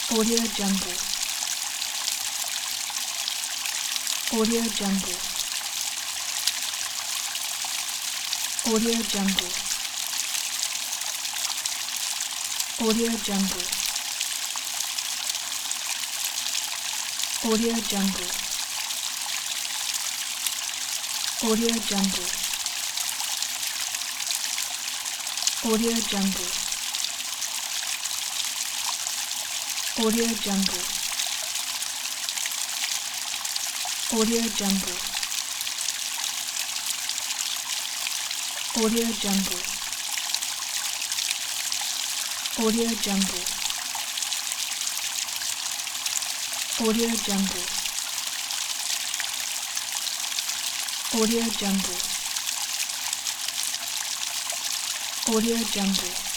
Audio Jungle. Audio Jungle. Audio Jungle. Audio Jungle. Audio Jungle. Audio Jungle. Audio Jungle. Audio Jungle. Audio Jungle. Audio Jungle. Audio Jungle. Audio Jungle. Audio Jungle. Audio Jungle.